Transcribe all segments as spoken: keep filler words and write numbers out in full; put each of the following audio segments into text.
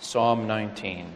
Psalm nineteen.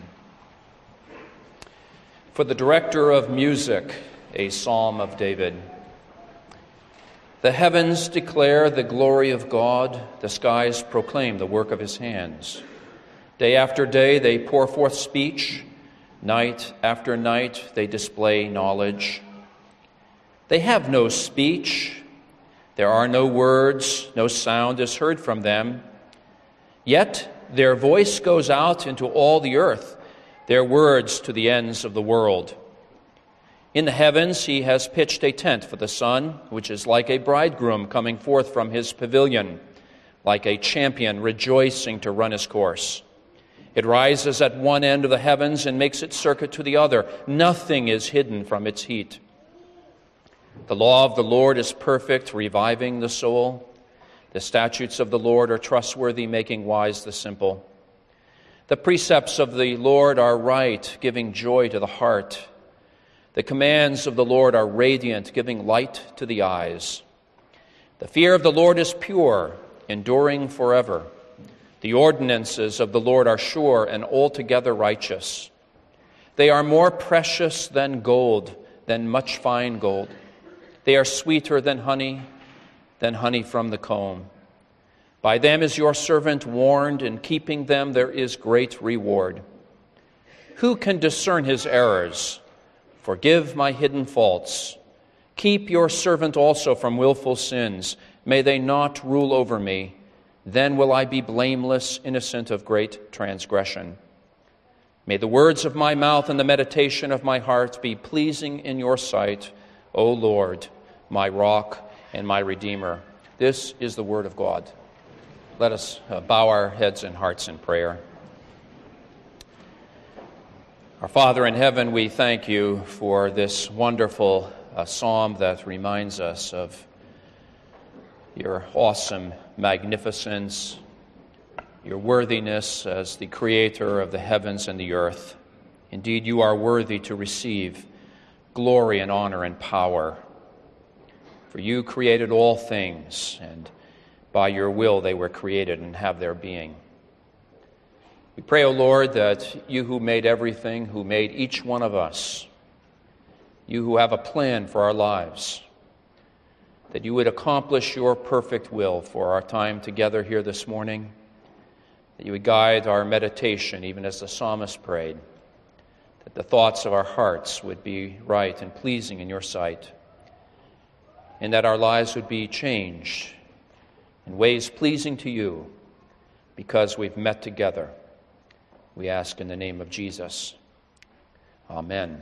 For the director of music, a psalm of David. The heavens declare the glory of God, the skies proclaim the work of his hands. Day after day they pour forth speech, night after night they display knowledge. They have no speech, there are no words, no sound is heard from them. Yet their voice goes out into all the earth, their words to the ends of the world. In the heavens he has pitched a tent for the sun, which is like a bridegroom coming forth from his pavilion, like a champion rejoicing to run his course. It rises at one end of the heavens and makes its circuit to the other. Nothing is hidden from its heat. The law of the Lord is perfect, reviving the soul. The statutes of the Lord are trustworthy, making wise the simple. The precepts of the Lord are right, giving joy to the heart. The commands of the Lord are radiant, giving light to the eyes. The fear of the Lord is pure, enduring forever. The ordinances of the Lord are sure and altogether righteous. They are more precious than gold, than much fine gold. They are sweeter than honey, than honey from the comb. By them is your servant warned, in keeping them there is great reward. Who can discern his errors? Forgive my hidden faults. Keep your servant also from willful sins. May they not rule over me. Then will I be blameless, innocent of great transgression. May the words of my mouth and the meditation of my heart be pleasing in your sight, O Lord, my rock and my redeemer. This is the word of God. Let us uh, bow our heads and hearts in prayer. Our Father in heaven, we thank you for this wonderful uh, psalm that reminds us of your awesome magnificence, your worthiness as the creator of the heavens and the earth. Indeed, you are worthy to receive glory and honor and power. For you created all things, and by your will they were created and have their being. We pray, O Lord, that you who made everything, who made each one of us, you who have a plan for our lives, that you would accomplish your perfect will for our time together here this morning, that you would guide our meditation, even as the psalmist prayed, that the thoughts of our hearts would be right and pleasing in your sight, and that our lives would be changed in ways pleasing to you because we've met together. We ask in the name of Jesus. Amen.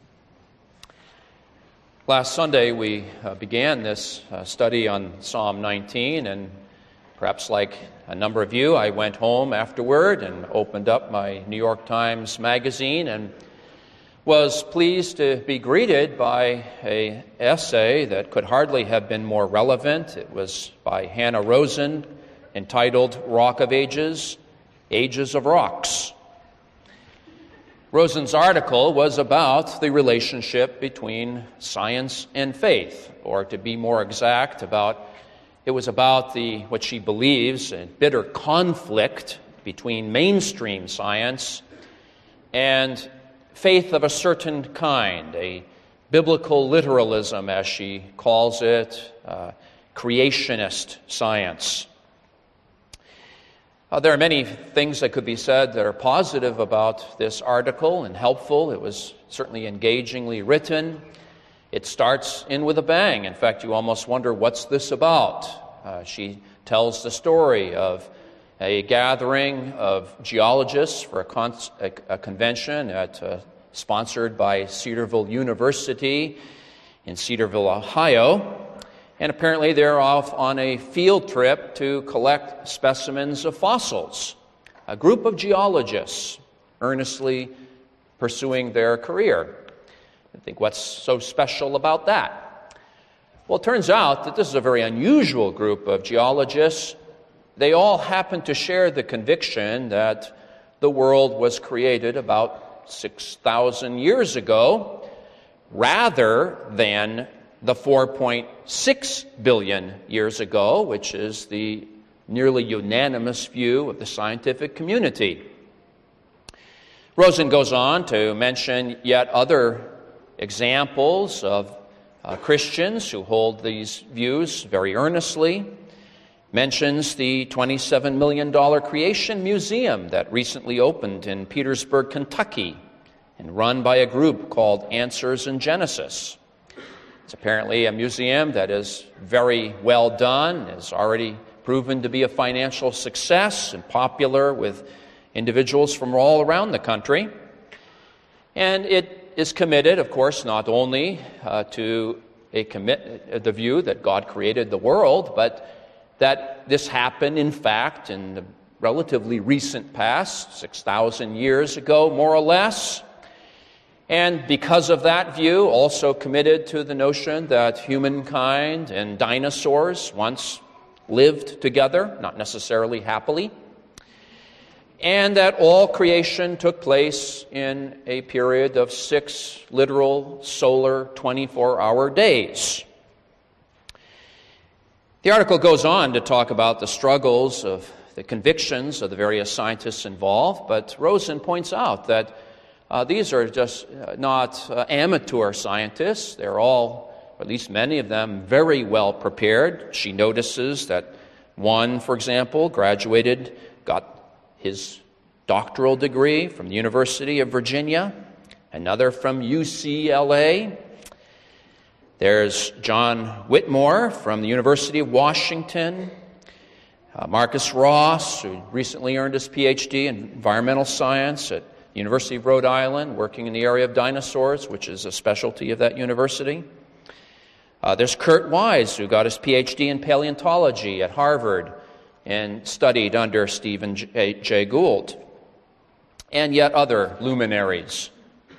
Last Sunday we uh, began this uh, study on Psalm nineteen, and perhaps like a number of you, I went home afterward and opened up my New York Times magazine and was pleased to be greeted by an essay that could hardly have been more relevant. It was by Hannah Rosen, entitled Rock of Ages, Ages of Rocks. Rosen's article was about the relationship between science and faith, or to be more exact, about it was about the what she believes a bitter conflict between mainstream science and faith of a certain kind, a biblical literalism, as she calls it, uh, creationist science. Uh, there are many things that could be said that are positive about this article and helpful. It was certainly engagingly written. It starts in with a bang. In fact, you almost wonder, what's this about? Uh, she tells the story of a gathering of geologists for a, con- a, a convention at, uh, sponsored by Cedarville University in Cedarville, Ohio. And apparently they're off on a field trip to collect specimens of fossils. A group of geologists earnestly pursuing their career. I think, what's so special about that? Well, it turns out that this is a very unusual group of geologists. They all happen to share the conviction that the world was created about six thousand years ago, rather than the four point six billion years ago, which is the nearly unanimous view of the scientific community. Rosen goes on to mention yet other examples of uh, Christians who hold these views very earnestly. Mentions the twenty-seven million dollars Creation Museum that recently opened in Petersburg, Kentucky, and run by a group called Answers in Genesis. It's apparently a museum that is very well done, is already proven to be a financial success and popular with individuals from all around the country. And it is committed, of course, not only uh, to a commit the view that God created the world, but that this happened, in fact, in the relatively recent past, six thousand years ago, more or less. And because of that view, also committed to the notion that humankind and dinosaurs once lived together, not necessarily happily, and that all creation took place in a period of six literal solar twenty-four hour days. The article goes on to talk about the struggles of the convictions of the various scientists involved, but Rosen points out that uh, these are just uh, not uh, amateur scientists. They're all, or at least many of them, very well prepared. She notices that one, for example, graduated, got his doctoral degree from the University of Virginia, another from U C L A. There's John Whitmore from the University of Washington, uh, Marcus Ross, who recently earned his P H D in environmental science at the University of Rhode Island, working in the area of dinosaurs, which is a specialty of that university. Uh, there's Kurt Wise, who got his P H D in paleontology at Harvard and studied under Stephen J. J. Gould, and yet other luminaries.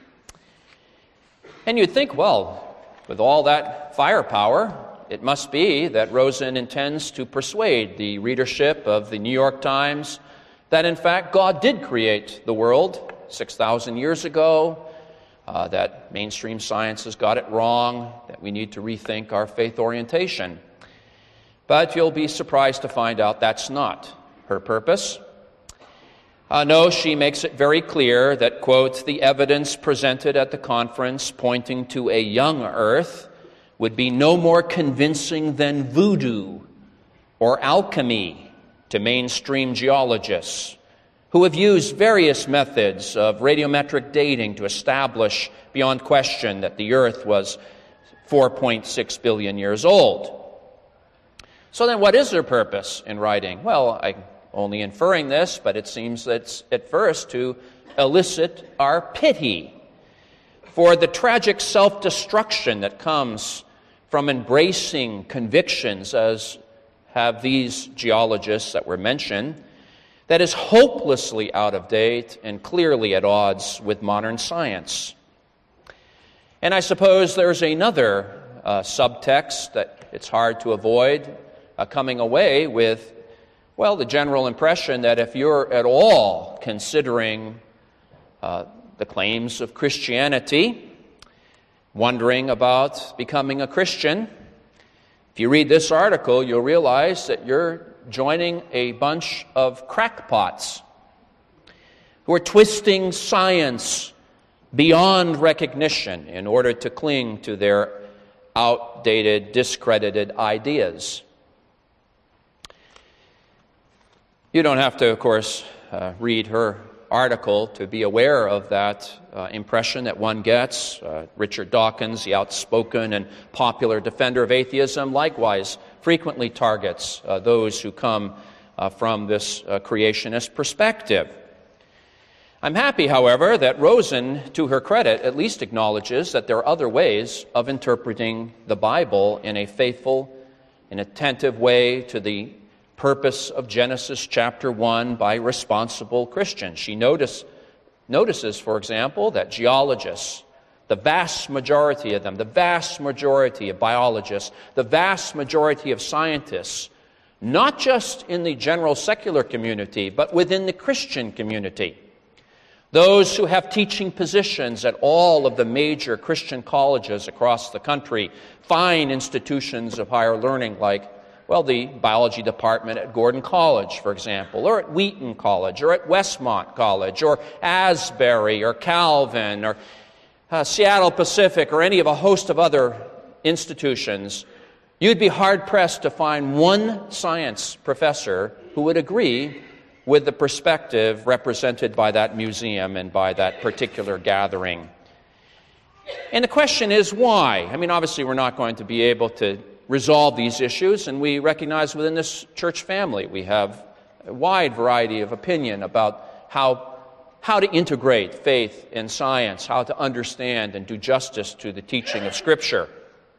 And you'd think, well, with all that firepower, it must be that Rosen intends to persuade the readership of the New York Times that, in fact, God did create the world six thousand years ago, uh, that mainstream science has got it wrong, that we need to rethink our faith orientation. But you'll be surprised to find out that's not her purpose. Uh, no, she makes it very clear that, quote, the evidence presented at the conference pointing to a young earth would be no more convincing than voodoo or alchemy to mainstream geologists who have used various methods of radiometric dating to establish beyond question that the earth was four point six billion years old. So then what is her purpose in writing? Well, I'm only inferring this, but it seems that at first to elicit our pity for the tragic self-destruction that comes from embracing convictions, as have these geologists that were mentioned, that is hopelessly out of date and clearly at odds with modern science. And I suppose there's another uh, subtext that it's hard to avoid uh, coming away with, well, the general impression that if you're at all considering uh, the claims of Christianity, wondering about becoming a Christian, if you read this article, you'll realize that you're joining a bunch of crackpots who are twisting science beyond recognition in order to cling to their outdated, discredited ideas. You don't have to, of course, uh, read her article to be aware of that uh, impression that one gets. Uh, Richard Dawkins, the outspoken and popular defender of atheism, likewise frequently targets uh, those who come uh, from this uh, creationist perspective. I'm happy, however, that Rosen, to her credit, at least acknowledges that there are other ways of interpreting the Bible in a faithful and attentive way to the purpose of Genesis chapter one by responsible Christians. She notice, notices, for example, that geologists, the vast majority of them, the vast majority of biologists, the vast majority of scientists, not just in the general secular community, but within the Christian community, those who have teaching positions at all of the major Christian colleges across the country, fine institutions of higher learning like Well, the biology department at Gordon College, for example, or at Wheaton College, or at Westmont College, or Asbury, or Calvin, or uh, Seattle Pacific, or any of a host of other institutions, you'd be hard-pressed to find one science professor who would agree with the perspective represented by that museum and by that particular gathering. And the question is why? I mean, obviously we're not going to be able to resolve these issues, and we recognize within this church family we have a wide variety of opinion about how, how to integrate faith and science, how to understand and do justice to the teaching of Scripture.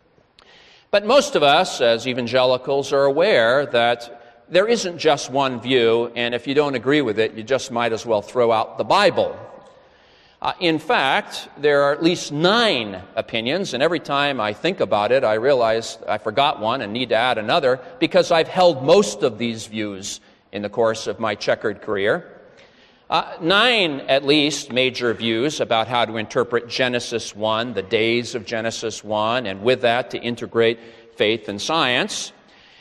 But most of us, as evangelicals, are aware that there isn't just one view, and if you don't agree with it, you just might as well throw out the Bible. Uh, in fact, there are at least nine opinions, and every time I think about it, I realize I forgot one and need to add another, because I've held most of these views in the course of my checkered career. Uh, nine, at least, major views about how to interpret Genesis one, the days of Genesis one, and with that to integrate faith and science.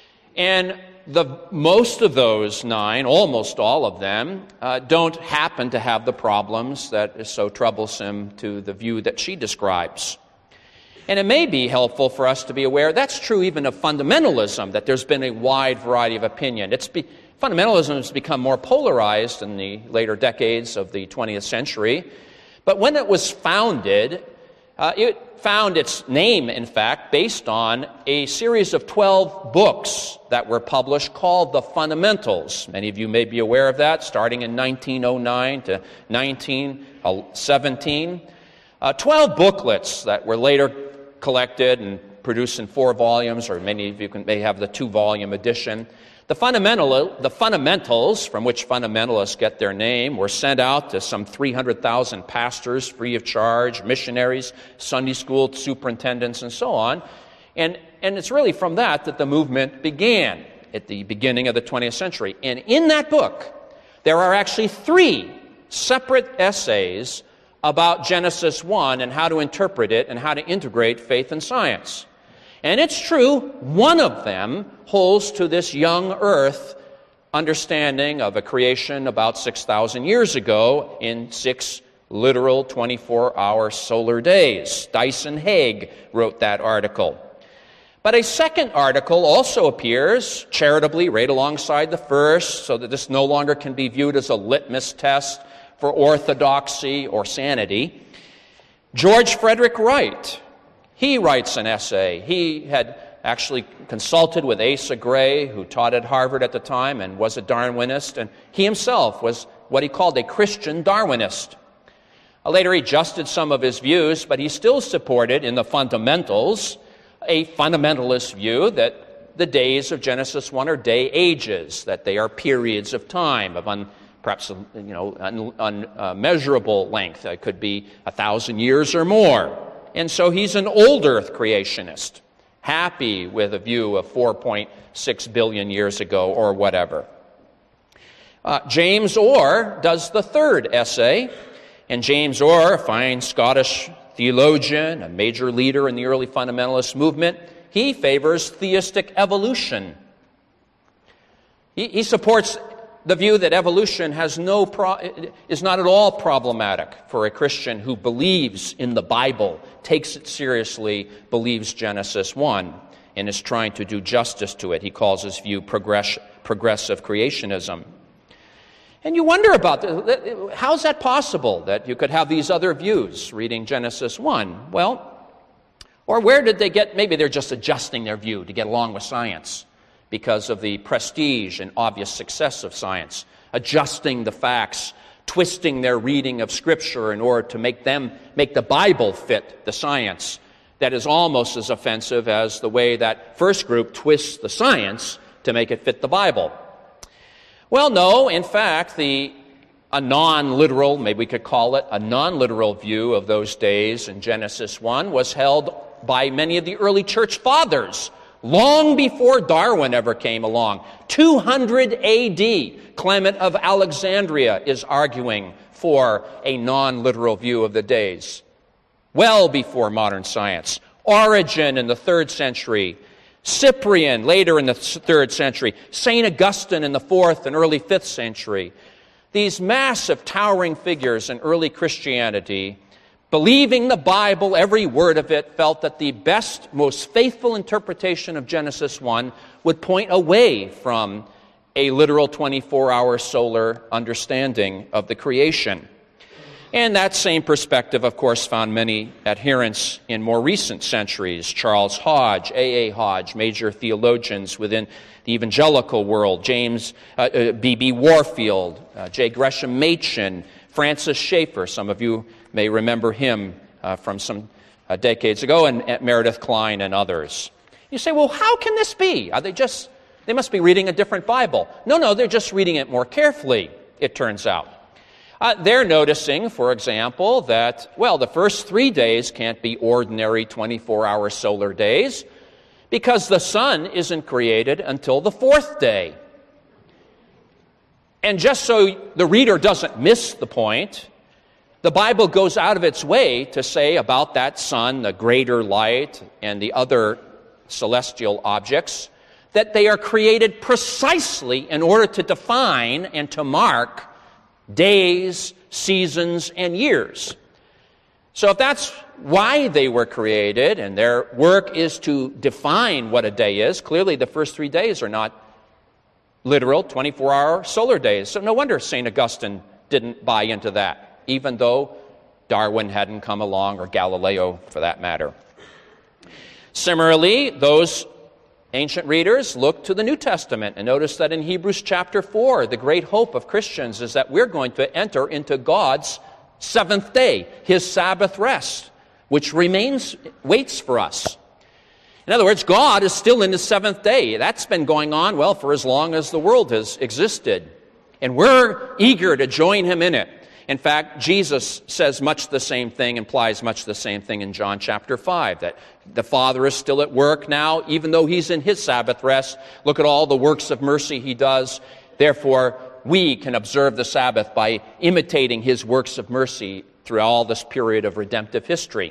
And the most of those nine, almost all of them, uh, don't happen to have the problems that is so troublesome to the view that she describes. And it may be helpful for us to be aware that's true even of fundamentalism, that there's been a wide variety of opinion. It's be, fundamentalism has become more polarized in the later decades of the twentieth century. But when it was founded, uh, it found its name, in fact, based on a series of twelve books that were published called the Fundamentals. Many of you may be aware of that, starting in nineteen oh nine to nineteen seventeen. Uh, twelve booklets that were later collected and produced in four volumes, or many of you can, may have the two-volume edition. The, fundamental, the fundamentals, from which fundamentalists get their name, were sent out to some three hundred thousand pastors free of charge, missionaries, Sunday school superintendents, and so on. And, and it's really from that that the movement began at the beginning of the twentieth century. And in that book, there are actually three separate essays about Genesis one and how to interpret it and how to integrate faith and science. And it's true, one of them holds to this young earth understanding of a creation about six thousand years ago in six literal twenty-four hour solar days. Dyson Haig wrote that article. But a second article also appears, charitably, right alongside the first, so that this no longer can be viewed as a litmus test for orthodoxy or sanity. George Frederick Wright, he writes an essay. He had actually consulted with Asa Gray, who taught at Harvard at the time and was a Darwinist, and he himself was what he called a Christian Darwinist. Later he adjusted some of his views, but he still supported in the Fundamentals a fundamentalist view that the days of Genesis one are day ages, that they are periods of time of un, perhaps you know unmeasurable un, uh, length. It could be a thousand years or more. And so he's an old earth creationist, happy with a view of four point six billion years ago or whatever. Uh, James Orr does the third essay, and James Orr, a fine Scottish theologian, a major leader in the early fundamentalist movement, he favors theistic evolution. He, he supports the view that evolution has no pro- is not at all problematic for a Christian who believes in the Bible, takes it seriously, believes Genesis one, and is trying to do justice to it. He calls his view progress- progressive creationism. And you wonder about this. How is that possible that you could have these other views reading Genesis one? Well, or where did they get, maybe they're just adjusting their view to get along with science because of the prestige and obvious success of science, adjusting the facts, twisting their reading of Scripture in order to make them, make the Bible fit the science. That is almost as offensive as the way that first group twists the science to make it fit the Bible. Well, no, in fact, the a non-literal, maybe we could call it a non-literal view of those days in Genesis one was held by many of the early church fathers, long before Darwin ever came along. two hundred A D, Clement of Alexandria is arguing for a non-literal view of the days, well before modern science. Origen in the third century, Cyprian later in the third century, Saint Augustine in the fourth and early fifth century. These massive, towering figures in early Christianity, believing the Bible, every word of it, felt that the best, most faithful interpretation of Genesis one would point away from a literal twenty-four hour solar understanding of the creation. And that same perspective, of course, found many adherents in more recent centuries. Charles Hodge, A A Hodge, major theologians within the evangelical world, James uh, uh, B B Warfield, uh, J. Gresham Machen, Francis Schaeffer, some of you may remember him uh, from some uh, decades ago, and, and Meredith Klein and others. You say, well, how can this be? Are they just, they must be reading a different Bible. No, no, they're just reading it more carefully, it turns out. Uh, they're noticing, for example, that, well, the first three days can't be ordinary twenty-four hour solar days because the sun isn't created until the fourth day. And just so the reader doesn't miss the point, the Bible goes out of its way to say about that sun, the greater light, and the other celestial objects, that they are created precisely in order to define and to mark days, seasons, and years. So if that's why they were created, and their work is to define what a day is, clearly the first three days are not literal twenty-four hour solar days. So no wonder Saint Augustine didn't buy into that, even though Darwin hadn't come along, or Galileo for that matter. Similarly, those ancient readers look to the New Testament and notice that in Hebrews chapter four, the great hope of Christians is that we're going to enter into God's seventh day, His Sabbath rest, which remains, waits for us. In other words, God is still in His seventh day. That's been going on, well, for as long as the world has existed. And we're eager to join Him in it. In fact, Jesus says much the same thing, implies much the same thing in John chapter five, that the Father is still at work now, even though He's in His Sabbath rest. Look at all the works of mercy He does. Therefore, we can observe the Sabbath by imitating His works of mercy through all this period of redemptive history.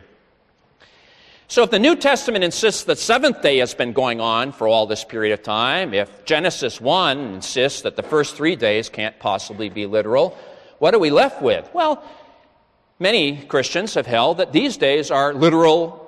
So if the New Testament insists that seventh day has been going on for all this period of time, if Genesis one insists that the first three days can't possibly be literal, what are we left with? Well, many Christians have held that these days are literal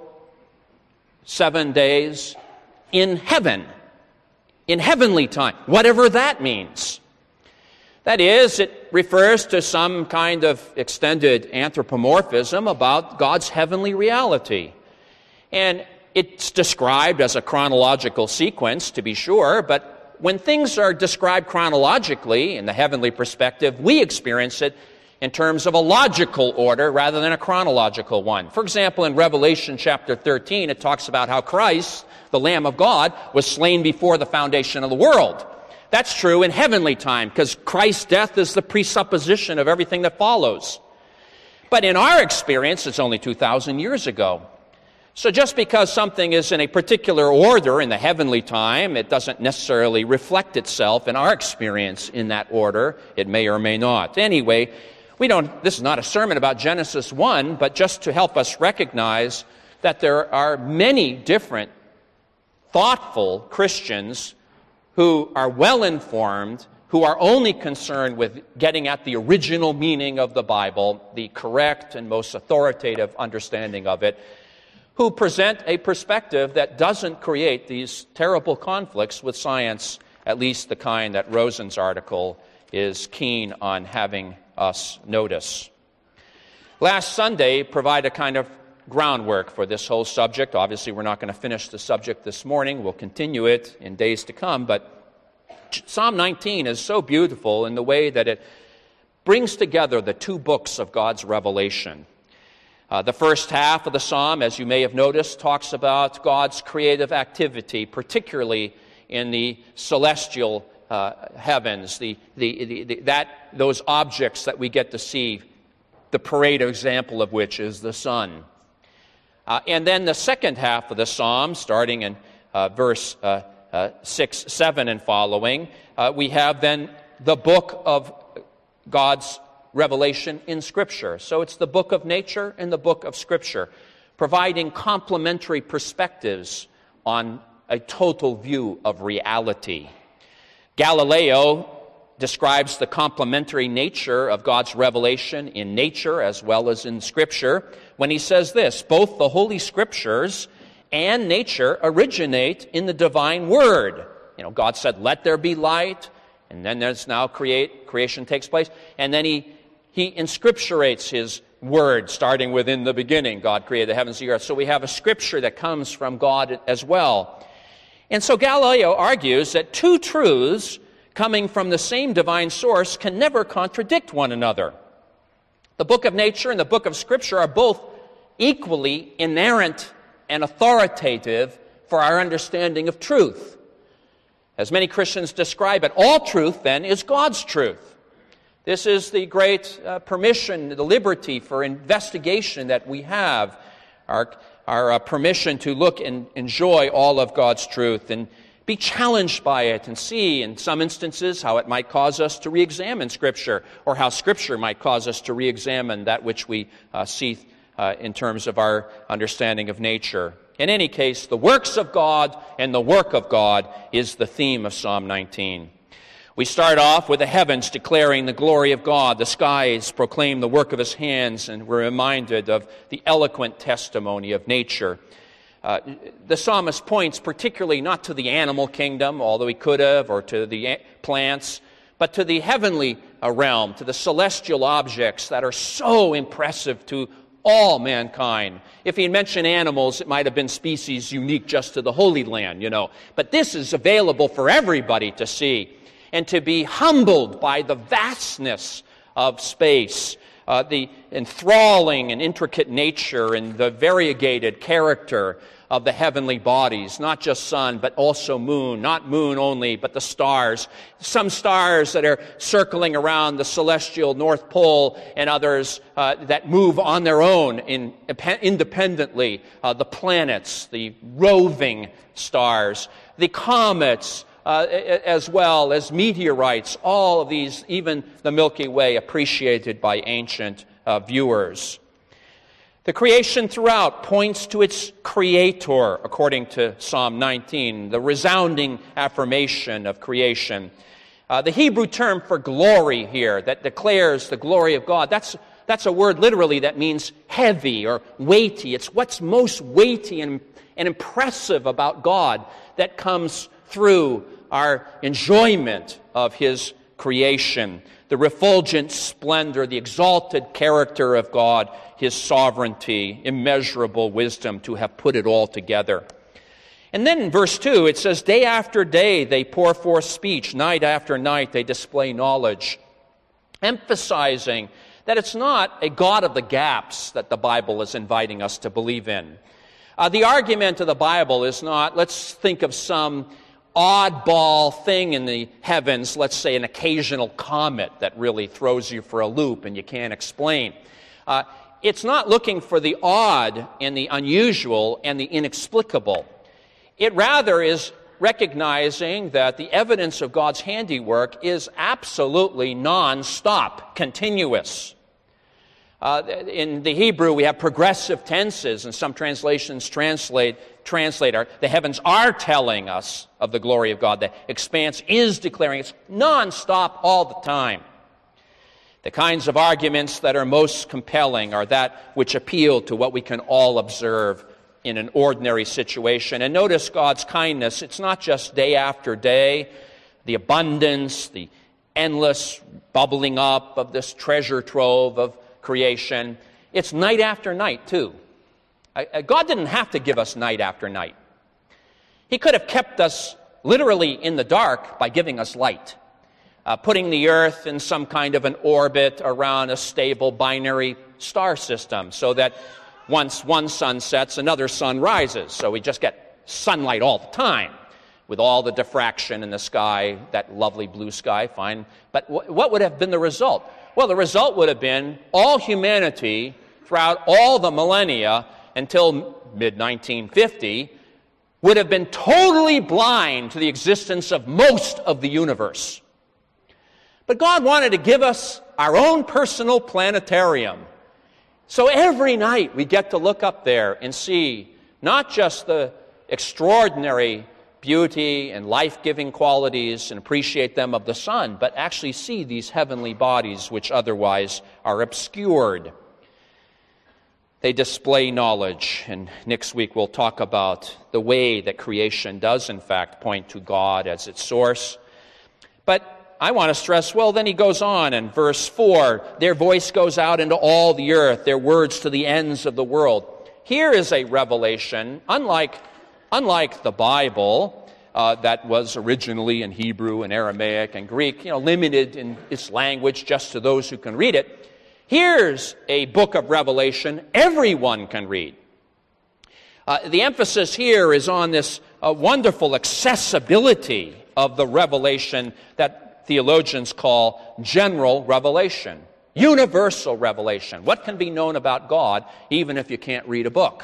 seven days in heaven, in heavenly time, whatever that means. That is, it refers to some kind of extended anthropomorphism about God's heavenly reality. And it's described as a chronological sequence, to be sure, but when things are described chronologically in the heavenly perspective, we experience it in terms of a logical order rather than a chronological one. For example, in Revelation chapter thirteen, it talks about how Christ, the Lamb of God, was slain before the foundation of the world. That's true in heavenly time, because Christ's death is the presupposition of everything that follows. But in our experience, it's only two thousand years ago. So just because something is in a particular order in the heavenly time, it doesn't necessarily reflect itself in our experience in that order. It may or may not. Anyway, we don't, this is not a sermon about Genesis one, but just to help us recognize that there are many different thoughtful Christians who are well-informed, who are only concerned with getting at the original meaning of the Bible, the correct and most authoritative understanding of it, who present a perspective that doesn't create these terrible conflicts with science, at least the kind that Rosen's article is keen on having us notice. Last Sunday provided a kind of groundwork for this whole subject. Obviously, we're not going to finish the subject this morning. We'll continue it in days to come, but Psalm nineteen is so beautiful in the way that it brings together the two books of God's revelation. Uh, the first half of the psalm, as you may have noticed, talks about God's creative activity, particularly in the celestial uh, heavens, the, the, the, the, that those objects that we get to see, the parade example of which is the sun. Uh, and then the second half of the psalm, starting in uh, verse uh, uh, six, seven and following, uh, we have then the book of God's revelation in Scripture. So it's the book of nature and the book of Scripture, providing complementary perspectives on a total view of reality. Galileo describes the complementary nature of God's revelation in nature as well as in Scripture when he says this: both the Holy Scriptures and nature originate in the divine Word. You know, God said, "Let there be light," and then there's now create creation takes place, and then he he inscripturates his Word, starting with "in the beginning, God created the heavens and the earth." So we have a Scripture that comes from God as well. And so Galileo argues that two truths coming from the same divine source can never contradict one another. The book of nature and the book of Scripture are both equally inerrant and authoritative for our understanding of truth. As many Christians describe it, all truth, then, is God's truth. This is the great uh, permission, the liberty for investigation that we have, our, our uh, permission to look and enjoy all of God's truth and be challenged by it and see, in some instances, how it might cause us to re-examine Scripture, or how Scripture might cause us to re-examine that which we uh, see uh, in terms of our understanding of nature. In any case, the works of God and the work of God is the theme of Psalm nineteen. We start off with the heavens declaring the glory of God. The skies proclaim the work of His hands, and we're reminded of the eloquent testimony of nature. Uh, the psalmist points particularly not to the animal kingdom, although he could have, or to the plants, but to the heavenly uh, realm, to the celestial objects that are so impressive to all mankind. If he had mentioned animals, it might have been species unique just to the Holy Land, you know. But this is available for everybody to see and to be humbled by the vastness of space, uh, the enthralling and intricate nature and the variegated character of the heavenly bodies, not just sun, but also moon, not moon only, but the stars. Some stars that are circling around the celestial North Pole, and others uh, that move on their own in, independently. Uh, the planets, the roving stars, the comets, uh, as well as meteorites, all of these, even the Milky Way, appreciated by ancient uh, viewers. The creation throughout points to its creator, according to Psalm nineteen, the resounding affirmation of creation. Uh, the Hebrew term for glory here that declares the glory of God, that's, that's a word literally that means heavy or weighty. It's what's most weighty and, and impressive about God that comes through our enjoyment of His creation. The refulgent splendor, the exalted character of God, His sovereignty, immeasurable wisdom to have put it all together. And then in verse two, it says, day after day they pour forth speech, night after night they display knowledge, emphasizing that it's not a God of the gaps that the Bible is inviting us to believe in. Uh, the argument of the Bible is not, let's think of some oddball thing in the heavens, let's say an occasional comet that really throws you for a loop and you can't explain. Uh, it's not looking for the odd and the unusual and the inexplicable. It rather is recognizing that the evidence of God's handiwork is absolutely non-stop, continuous. Uh, in the Hebrew, we have progressive tenses, and some translations translate, translate our, the heavens are telling us of the glory of God. The expanse is declaring. It's non-stop all the time. The kinds of arguments that are most compelling are that which appeal to what we can all observe in an ordinary situation. And notice God's kindness. It's not just day after day, the abundance, the endless bubbling up of this treasure trove of creation. It's night after night, too. God didn't have to give us night after night. He could have kept us literally in the dark by giving us light, uh, putting the earth in some kind of an orbit around a stable binary star system so that once one sun sets, another sun rises. So we just get sunlight all the time with all the diffraction in the sky, that lovely blue sky, fine. But w- what would have been the result? Well, the result would have been all humanity throughout all the millennia until mid nineteen fifty would have been totally blind to the existence of most of the universe. But God wanted to give us our own personal planetarium. So every night we get to look up there and see not just the extraordinary beauty and life-giving qualities and appreciate them of the sun, but actually see these heavenly bodies which otherwise are obscured. They display knowledge, and next week we'll talk about the way that creation does in fact point to God as its source. But I want to stress, well, then he goes on in verse four, their voice goes out into all the earth, their words to the ends of the world. Here is a revelation, unlike, unlike the Bible, uh, that was originally in Hebrew and Aramaic and Greek, you know, limited in its language just to those who can read it. Here's a book of Revelation everyone can read. Uh, the emphasis here is on this uh, wonderful accessibility of the revelation that theologians call general revelation, universal revelation. What can be known about God even if you can't read a book?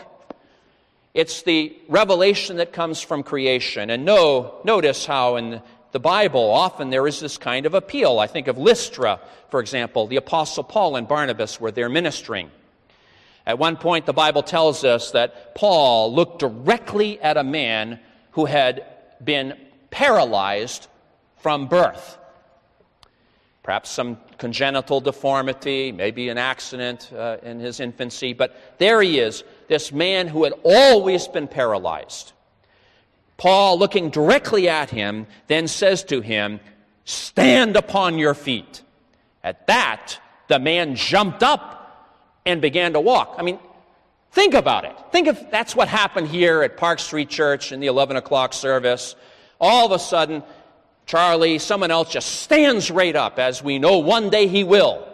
It's the revelation that comes from creation. And no, notice how in the Bible often there is this kind of appeal. I think of Lystra, for example. The Apostle Paul and Barnabas were there ministering. At one point, the Bible tells us that Paul looked directly at a man who had been paralyzed from birth. Perhaps some congenital deformity, maybe an accident uh, in his infancy. But there he is, this man who had always been paralyzed. Paul, looking directly at him, then says to him, "Stand upon your feet." At that, the man jumped up and began to walk. I mean, think about it. Think if that's what happened here at Park Street Church in the eleven o'clock service. All of a sudden, Charlie, someone else just stands right up, as we know one day he will.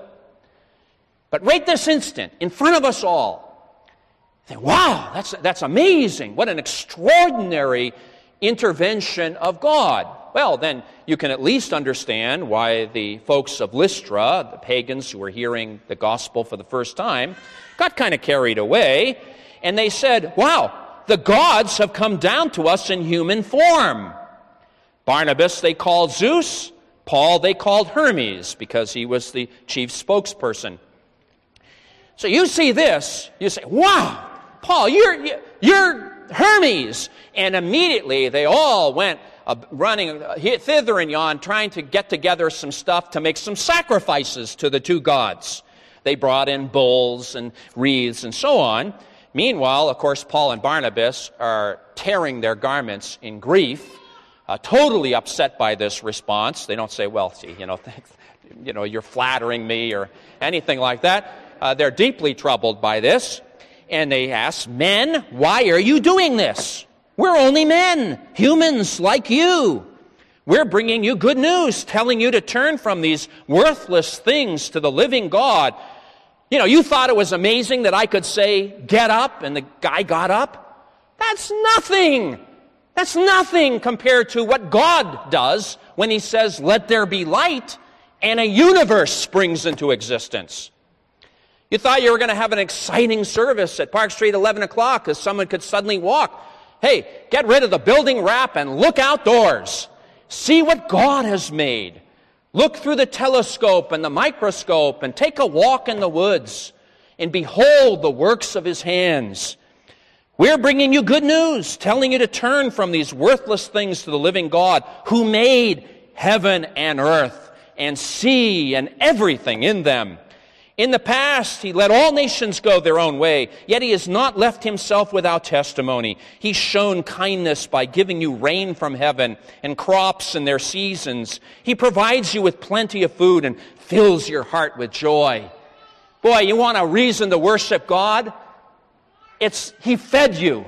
But right this instant, in front of us all, think, wow, that's, that's amazing. What an extraordinary intervention of God. Well, then you can at least understand why the folks of Lystra, the pagans who were hearing the gospel for the first time, got kind of carried away, and they said, wow, the gods have come down to us in human form. Barnabas they called Zeus, Paul they called Hermes, because he was the chief spokesperson. So you see this, you say, wow, Paul, you're, you're Hermes. And immediately they all went uh, running uh, thither and yon, trying to get together some stuff to make some sacrifices to the two gods. They brought in bulls and wreaths and so on. Meanwhile, of course, Paul and Barnabas are tearing their garments in grief, uh, totally upset by this response. They don't say, well, see, you know, thanks, you know, you're flattering me or anything like that. Uh, they're deeply troubled by this. And they ask, men, why are you doing this? We're only men, humans like you. We're bringing you good news, telling you to turn from these worthless things to the living God. You know, you thought it was amazing that I could say, get up, and the guy got up? That's nothing. That's nothing compared to what God does when he says, let there be light, and a universe springs into existence. You thought you were going to have an exciting service at Park Street, eleven o'clock, because someone could suddenly walk. Hey, get rid of the building wrap and look outdoors. See what God has made. Look through the telescope and the microscope and take a walk in the woods and behold the works of his hands. We're bringing you good news, telling you to turn from these worthless things to the living God who made heaven and earth and sea and everything in them. In the past, he let all nations go their own way, yet he has not left himself without testimony. He's shown kindness by giving you rain from heaven and crops in their seasons. He provides you with plenty of food and fills your heart with joy. Boy, you want a reason to worship God? It's he fed you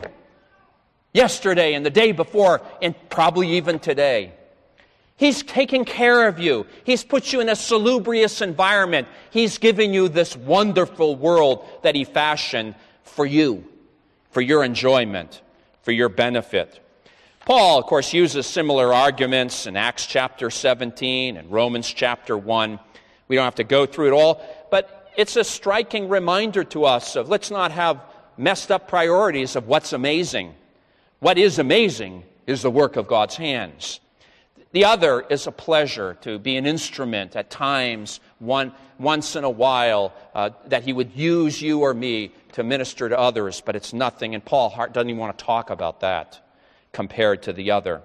yesterday and the day before and probably even today. He's taken care of you. He's put you in a salubrious environment. He's given you this wonderful world that he fashioned for you, for your enjoyment, for your benefit. Paul, of course, uses similar arguments in Acts chapter seventeen and Romans chapter one. We don't have to go through it all, but it's a striking reminder to us of let's not have messed up priorities of what's amazing. What is amazing is the work of God's hands. The other is a pleasure to be an instrument at times, one, once in a while, uh, that he would use you or me to minister to others, but it's nothing, and Paul doesn't even want to talk about that. compared to the other.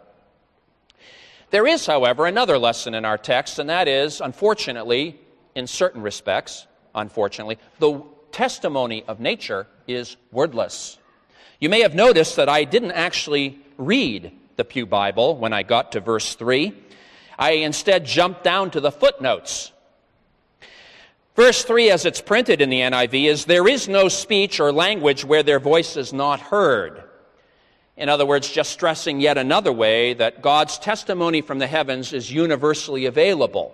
There is, however, another lesson in our text, and that is, unfortunately, in certain respects, unfortunately, the testimony of nature is wordless. You may have noticed that I didn't actually read the Pew Bible when I got to verse three. I instead jumped down to the footnotes. Verse three, as it's printed in the N I V, is, "There is no speech or language where their voice is not heard." In other words, just stressing yet another way that God's testimony from the heavens is universally available.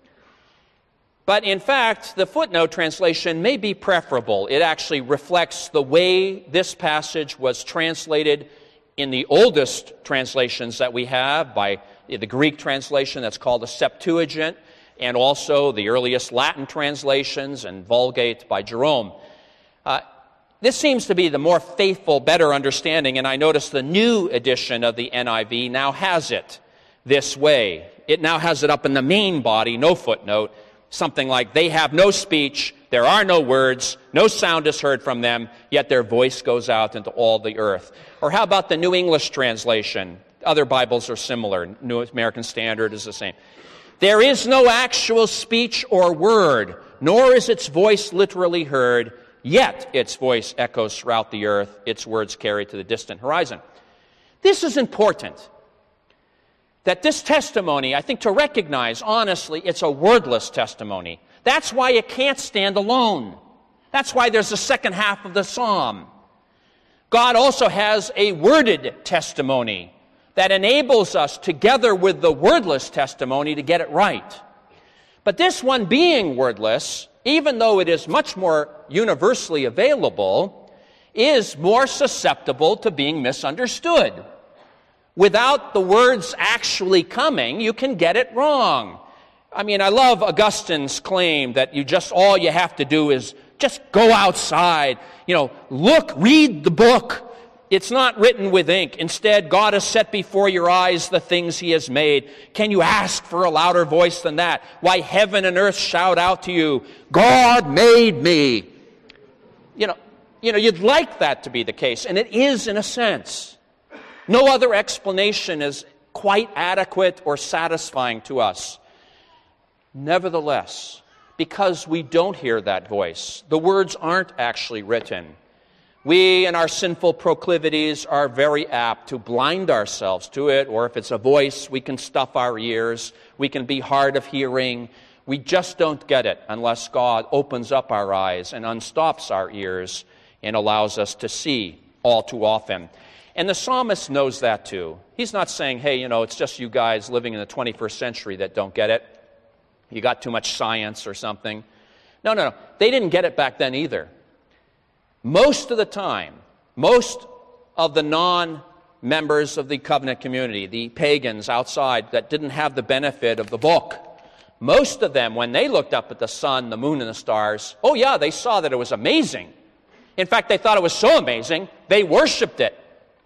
But in fact, the footnote translation may be preferable. It actually reflects the way this passage was translated in the oldest translations that we have, by the Greek translation that's called the Septuagint, and also the earliest Latin translations and Vulgate by Jerome. Uh, This seems to be the more faithful, better understanding, and I notice the new edition of the N I V now has it this way. It now has it up in the main body, no footnote, something like, "They have no speech, there are no words, no sound is heard from them, yet their voice goes out into all the earth." Or how about the New English translation? Other Bibles are similar. New American Standard is the same. "There is no actual speech or word, nor is its voice literally heard, yet its voice echoes throughout the earth, its words carry to the distant horizon." This is important, that this testimony, I think, to recognize, honestly, it's a wordless testimony. That's why it can't stand alone. That's why there's the second half of the psalm. God also has a worded testimony that enables us, together with the wordless testimony, to get it right. But this one, being wordless, even though it is much more universally available, is more susceptible to being misunderstood. Without the words actually coming, you can get it wrong. I mean, I love Augustine's claim that you just, all you have to do is just go outside, you know, look, read the book. It's not written with ink. Instead, God has set before your eyes the things He has made. Can you ask for a louder voice than that? Why, heaven and earth shout out to you, "God made me." You know, you know, you'd like that to be the case, and it is in a sense. No other explanation is quite adequate or satisfying to us. Nevertheless, because we don't hear that voice, the words aren't actually written, we, in our sinful proclivities, are very apt to blind ourselves to it, or if it's a voice, we can stuff our ears, we can be hard of hearing. We just don't get it unless God opens up our eyes and unstops our ears and allows us to see all too often. And the psalmist knows that too. He's not saying, hey, you know, it's just you guys living in the twenty-first century that don't get it. You got too much science or something. No, no, no. They didn't get it back then either. Most of the time, most of the non-members of the covenant community, the pagans outside that didn't have the benefit of the book, most of them, when they looked up at the sun, the moon, and the stars, oh yeah, they saw that it was amazing. In fact, they thought it was so amazing, they worshipped it.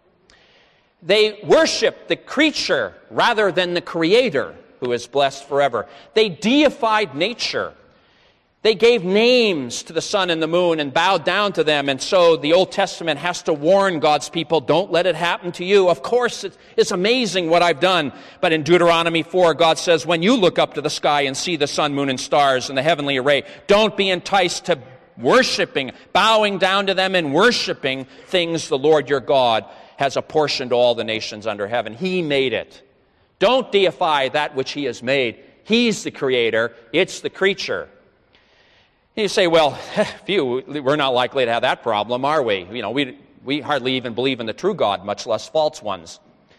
They worshiped the creature rather than the Creator, who is blessed forever. They deified nature. They gave names to the sun and the moon and bowed down to them. And so the Old Testament has to warn God's people, don't let it happen to you. Of course, it's, it's amazing what I've done. But in Deuteronomy four, God says, when you look up to the sky and see the sun, moon, and stars and the heavenly array, don't be enticed to worshiping, bowing down to them and worshiping things the Lord your God has apportioned to all the nations under heaven. He made it. Don't deify that which He has made. He's the Creator. It's the creature. You say, well, phew, we're not likely to have that problem, are we? You know, we we hardly even believe in the true God, much less false ones.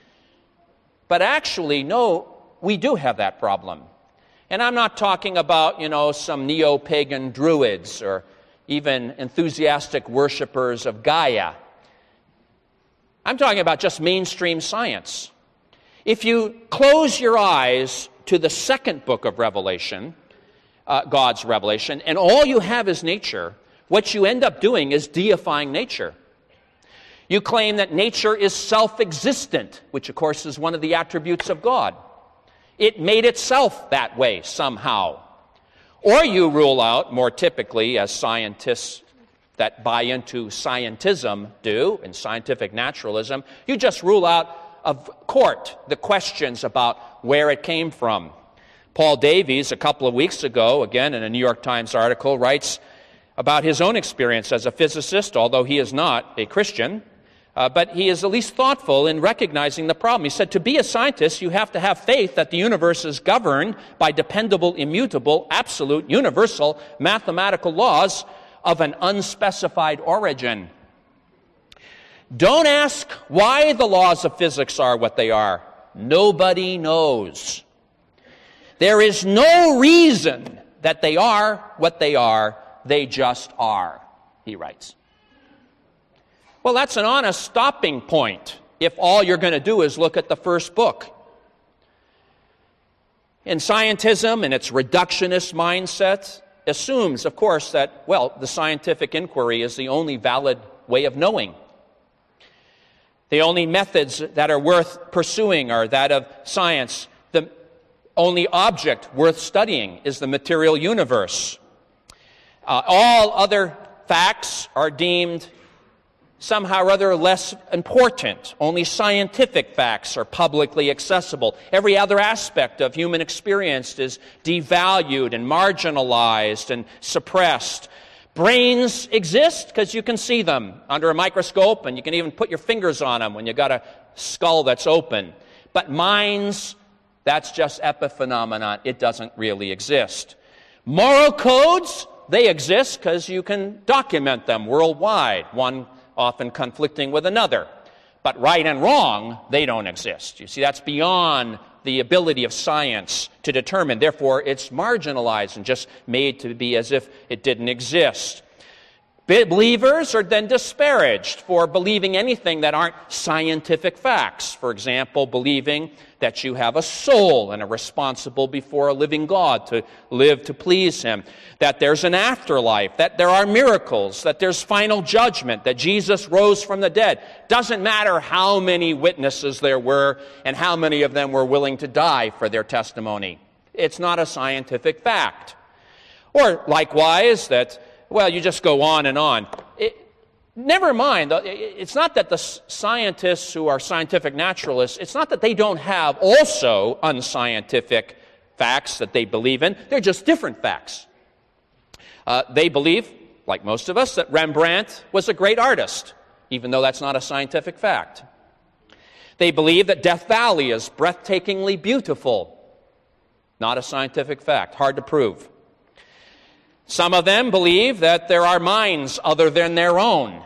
But actually, no, we do have that problem. And I'm not talking about, you know, some neo-pagan druids or even enthusiastic worshipers of Gaia. I'm talking about just mainstream science. If you close your eyes to the second book of Revelation, Uh, God's revelation, and all you have is nature, what you end up doing is deifying nature. You claim that nature is self-existent, which of course is one of the attributes of God. It made itself that way somehow. Or you rule out, more typically, as scientists that buy into scientism do, in scientific naturalism, you just rule out of court the questions about where it came from. Paul Davies, a couple of weeks ago, again in a New York Times article, writes about his own experience as a physicist, although he is not a Christian, uh, but he is at least thoughtful in recognizing the problem. He said, to be a scientist, you have to have faith that the universe is governed by dependable, immutable, absolute, universal mathematical laws of an unspecified origin. Don't ask why the laws of physics are what they are. Nobody knows. There is no reason that they are what they are. They just are, he writes. Well, that's an honest stopping point if all you're going to do is look at the first book. And scientism and its reductionist mindset assumes, of course, that, well, the scientific inquiry is the only valid way of knowing. The only methods that are worth pursuing are that of science. The only object worth studying is the material universe. Uh, all other facts are deemed somehow or other less important. Only scientific facts are publicly accessible. Every other aspect of human experience is devalued and marginalized and suppressed. Brains exist because you can see them under a microscope, and you can even put your fingers on them when you've got a skull that's open. But minds, that's just epiphenomenon. It doesn't really exist. Moral codes, they exist because you can document them worldwide, one often conflicting with another. But right and wrong, they don't exist. You see, that's beyond the ability of science to determine. Therefore, it's marginalized and just made to be as if it didn't exist. Believers are then disparaged for believing anything that aren't scientific facts. For example, believing that you have a soul and are responsible before a living God to live to please Him, that there's an afterlife, that there are miracles, that there's final judgment, that Jesus rose from the dead. Doesn't matter how many witnesses there were and how many of them were willing to die for their testimony. It's not a scientific fact. Or likewise, that well, you just go on and on. It, never mind, it's not that the scientists who are scientific naturalists, it's not that they don't have also unscientific facts that they believe in. They're just different facts. Uh, they believe, like most of us, that Rembrandt was a great artist, even though that's not a scientific fact. They believe that Death Valley is breathtakingly beautiful. Not a scientific fact, hard to prove. Some of them believe that there are minds other than their own.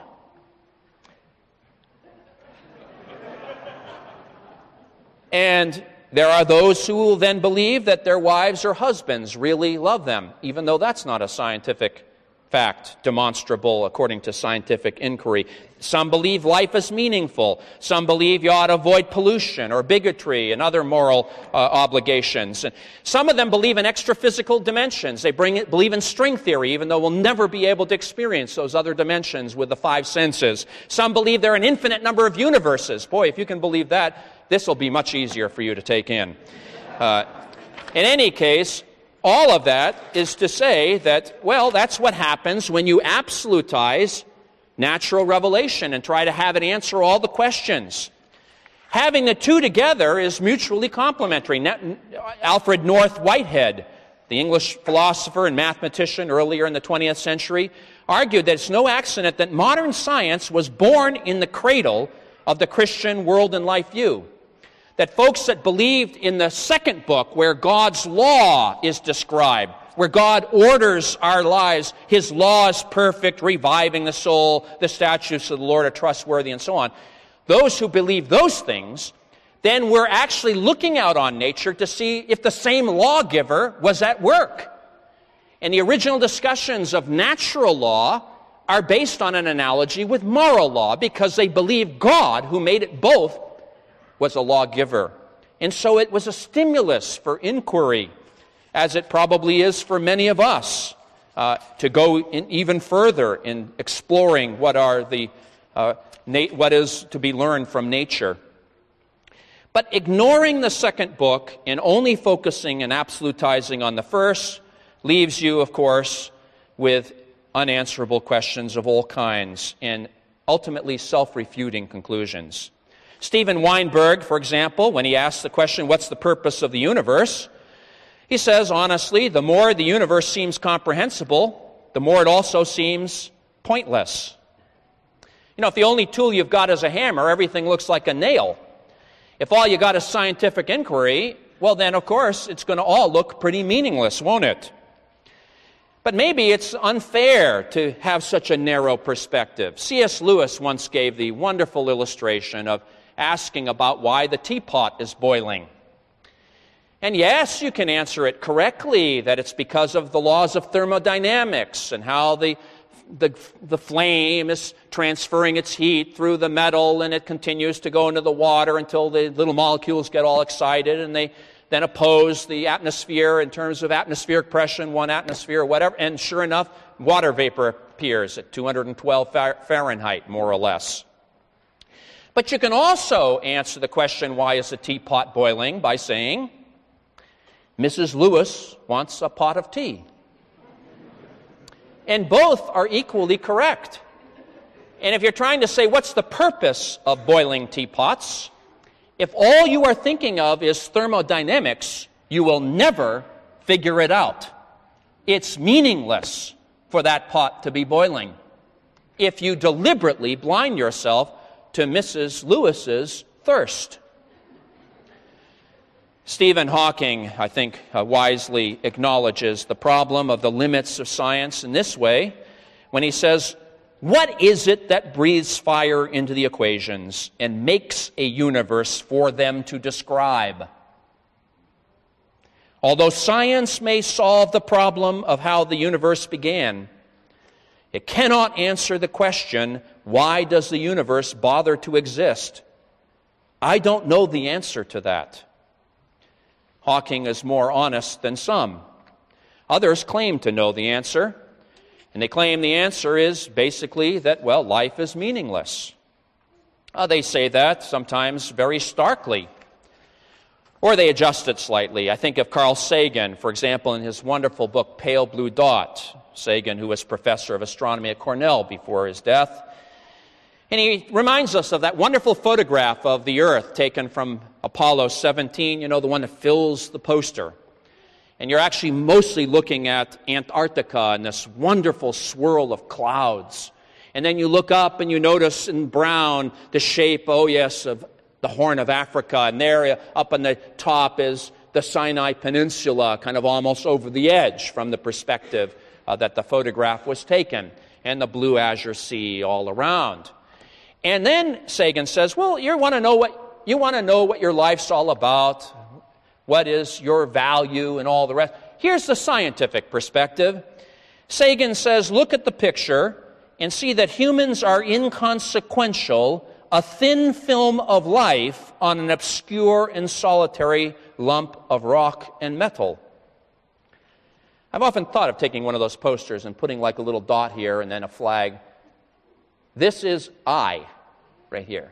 And there are those who will then believe that their wives or husbands really love them, even though that's not a scientific fact, demonstrable according to scientific inquiry. Some believe life is meaningful. Some believe you ought to avoid pollution or bigotry and other moral uh, obligations. And some of them believe in extra-physical dimensions. They bring it, believe in string theory, even though we'll never be able to experience those other dimensions with the five senses. Some believe there are an infinite number of universes. Boy, if you can believe that, this will be much easier for you to take in. Uh, in any case, all of that is to say that, well, that's what happens when you absolutize natural revelation and try to have it answer all the questions. Having the two together is mutually complementary. Alfred North Whitehead, the English philosopher and mathematician earlier in the twentieth century, argued that it's no accident that modern science was born in the cradle of the Christian world and life view. That folks that believed in the second book, where God's law is described, where God orders our lives, His law is perfect, reviving the soul, the statutes of the Lord are trustworthy, and so on. Those who believe those things, then we're actually looking out on nature to see if the same lawgiver was at work. And the original discussions of natural law are based on an analogy with moral law, because they believe God, who made it both, was a lawgiver. And so it was a stimulus for inquiry, as it probably is for many of us, uh, to go in even further in exploring what are the uh, na- what is to be learned from nature. But ignoring the second book and only focusing and absolutizing on the first leaves you, of course, with unanswerable questions of all kinds and ultimately self-refuting conclusions. Steven Weinberg, for example, when he asks the question, what's the purpose of the universe? He says, honestly, the more the universe seems comprehensible, the more it also seems pointless. You know, if the only tool you've got is a hammer, everything looks like a nail. If all you got is scientific inquiry, well then, of course, it's going to all look pretty meaningless, won't it? But maybe it's unfair to have such a narrow perspective. C S Lewis once gave the wonderful illustration of asking about why the teapot is boiling. And yes, you can answer it correctly, that it's because of the laws of thermodynamics and how the, the, the flame is transferring its heat through the metal and it continues to go into the water until the little molecules get all excited and they then oppose the atmosphere in terms of atmospheric pressure, one atmosphere or whatever, and sure enough, water vapor appears at two hundred twelve Fahrenheit, more or less. But you can also answer the question, why is the teapot boiling, by saying, Missus Lewis wants a pot of tea. And both are equally correct. And if you're trying to say, what's the purpose of boiling teapots? If all you are thinking of is thermodynamics, you will never figure it out. It's meaningless for that pot to be boiling if you deliberately blind yourself to Missus Lewis's thirst. Stephen Hawking, I think, uh, wisely acknowledges the problem of the limits of science in this way when he says, what is it that breathes fire into the equations and makes a universe for them to describe? Although science may solve the problem of how the universe began, it cannot answer the question, why does the universe bother to exist? I don't know the answer to that. Hawking is more honest than some. Others claim to know the answer. And they claim the answer is basically that, well, life is meaningless. Uh, they say that sometimes very starkly. Or they adjust it slightly. I think of Carl Sagan, for example, in his wonderful book, Pale Blue Dot. Sagan, who was professor of astronomy at Cornell before his death. And he reminds us of that wonderful photograph of the Earth taken from Apollo seventeen, you know, the one that fills the poster. And you're actually mostly looking at Antarctica and this wonderful swirl of clouds. And then you look up and you notice in brown the shape, oh yes, of the Horn of Africa. And there up on the top is the Sinai Peninsula, kind of almost over the edge from the perspective uh, that the photograph was taken. And the blue azure sea all around. And then Sagan says, well, you want to know what you want to know what your life's all about. What is your value and all the rest? Here's the scientific perspective. Sagan says, look at the picture and see that humans are inconsequential, a thin film of life on an obscure and solitary lump of rock and metal. I've often thought of taking one of those posters and putting like a little dot here and then a flag. This is I, right here.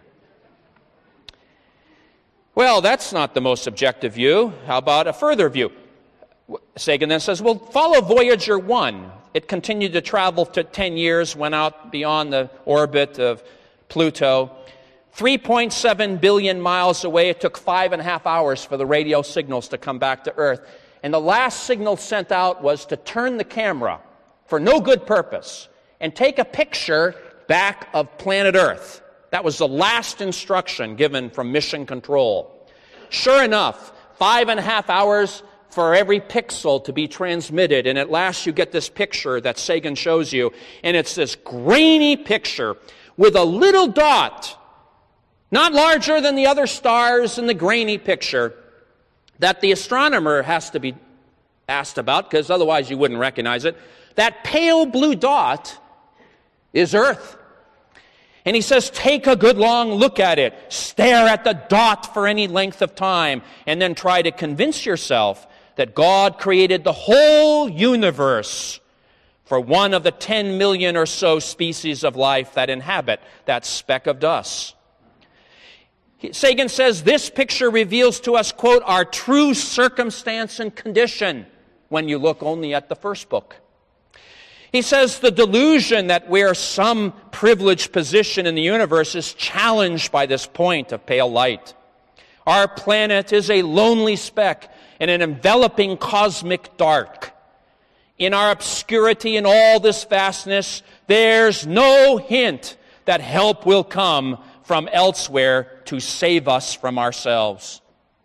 Well, that's not the most objective view. How about a further view? Sagan then says, well, follow Voyager one. It continued to travel to ten years, went out beyond the orbit of Pluto. three point seven billion miles away, it took five and a half hours for the radio signals to come back to Earth. And the last signal sent out was to turn the camera for no good purpose and take a picture back of planet Earth. That was the last instruction given from Mission Control. Sure enough, five and a half hours for every pixel to be transmitted, and at last you get this picture that Sagan shows you, and it's this grainy picture with a little dot, not larger than the other stars in the grainy picture, that the astronomer has to be asked about, because otherwise you wouldn't recognize it. That pale blue dot is Earth. And he says, take a good long look at it. Stare at the dot for any length of time. And then try to convince yourself that God created the whole universe for one of the ten million or so species of life that inhabit that speck of dust. Sagan says, this picture reveals to us, quote, our true circumstance and condition when you look only at the first book. He says the delusion that we're some privileged position in the universe is challenged by this point of pale light. Our planet is a lonely speck in an enveloping cosmic dark. In our obscurity and all this vastness, there's no hint that help will come from elsewhere to save us from ourselves.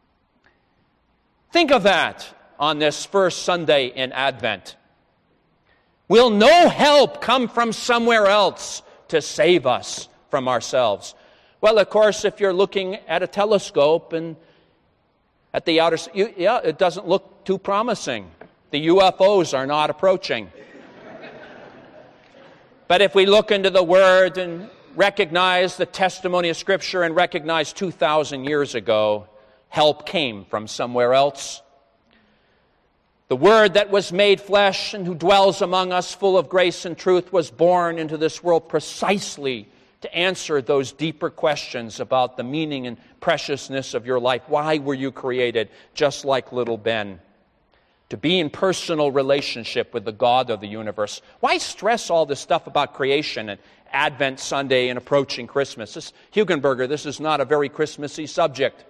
Think of that on this first Sunday in Advent. Will no help come from somewhere else to save us from ourselves? Well, of course, if you're looking at a telescope and at the outer, you, yeah, it doesn't look too promising. The U F Os are not approaching. But if we look into the Word and recognize the testimony of Scripture and recognize two thousand years ago, help came from somewhere else. The Word that was made flesh and who dwells among us full of grace and truth was born into this world precisely to answer those deeper questions about the meaning and preciousness of your life. Why were you created? Just like little Ben. To be in personal relationship with the God of the universe. Why stress all this stuff about creation and Advent Sunday and approaching Christmas? This, Hugenberger, this is not a very Christmassy subject.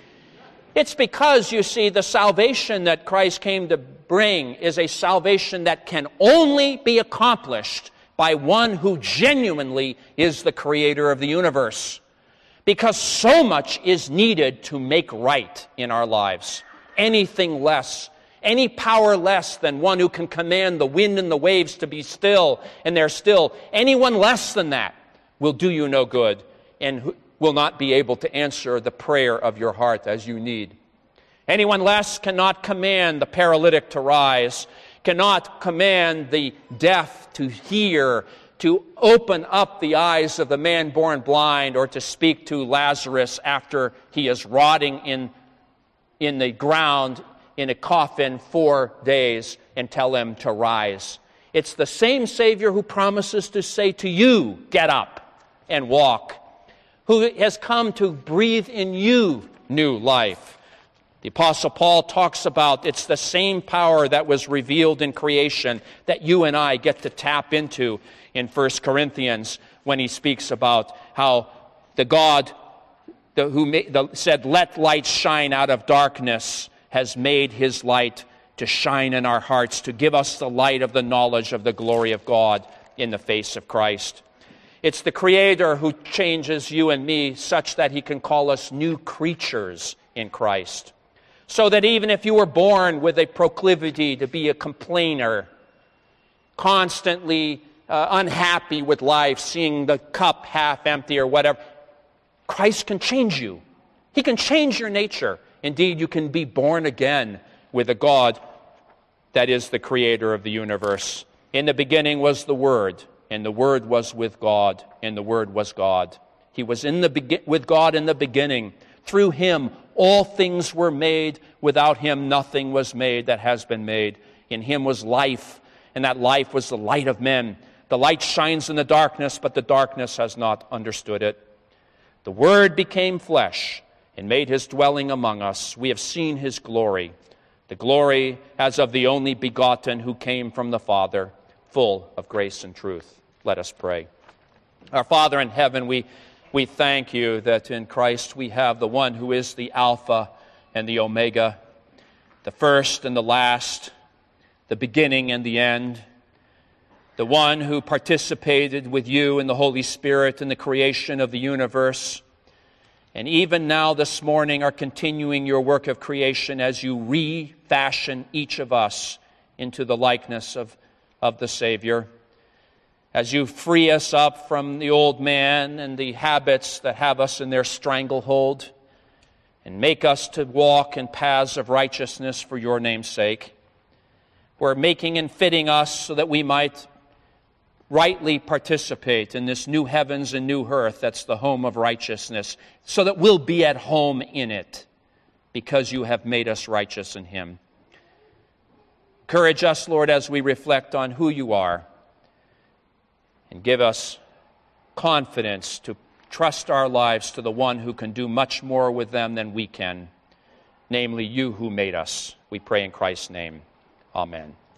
It's because, you see, the salvation that Christ came to bring is a salvation that can only be accomplished by one who genuinely is the creator of the universe. Because so much is needed to make right in our lives. Anything less, any power less than one who can command the wind and the waves to be still, and they're still, anyone less than that will do you no good and will not be able to answer the prayer of your heart as you need. Anyone less cannot command the paralytic to rise, cannot command the deaf to hear, to open up the eyes of the man born blind, or to speak to Lazarus after he is rotting in, in the ground in a coffin four days and tell him to rise. It's the same Savior who promises to say to you, get up and walk, who has come to breathe in you new life. The Apostle Paul talks about it's the same power that was revealed in creation that you and I get to tap into in First Corinthians when he speaks about how the God the, who made, the, said, let light shine out of darkness, has made his light to shine in our hearts, to give us the light of the knowledge of the glory of God in the face of Christ. It's the Creator who changes you and me such that he can call us new creatures in Christ. So that even if you were born with a proclivity to be a complainer, constantly uh, unhappy with life, seeing the cup half empty or whatever, Christ can change you. He can change your nature. Indeed, you can be born again with a God that is the Creator of the universe. In the beginning was the Word, and the Word was with God, and the Word was God. He was in the be- with God in the beginning. Through him all things were made. Without him nothing was made that has been made. In him was life, and that life was the light of men. The light shines in the darkness, but the darkness has not understood it. The Word became flesh and made his dwelling among us. We have seen his glory, the glory as of the only begotten who came from the Father, full of grace and truth. Let us pray. Our Father in heaven, we We thank you that in Christ we have the one who is the Alpha and the Omega, the first and the last, the beginning and the end, the one who participated with you in the Holy Spirit in the creation of the universe, and even now this morning are continuing your work of creation as you refashion each of us into the likeness of, of the Savior. As you free us up from the old man and the habits that have us in their stranglehold, and make us to walk in paths of righteousness for your name's sake. We're making and fitting us so that we might rightly participate in this new heavens and new earth that's the home of righteousness, so that we'll be at home in it because you have made us righteous in him. Encourage us, Lord, as we reflect on who you are, and give us confidence to trust our lives to the one who can do much more with them than we can, namely you who made us. We pray in Christ's name. Amen.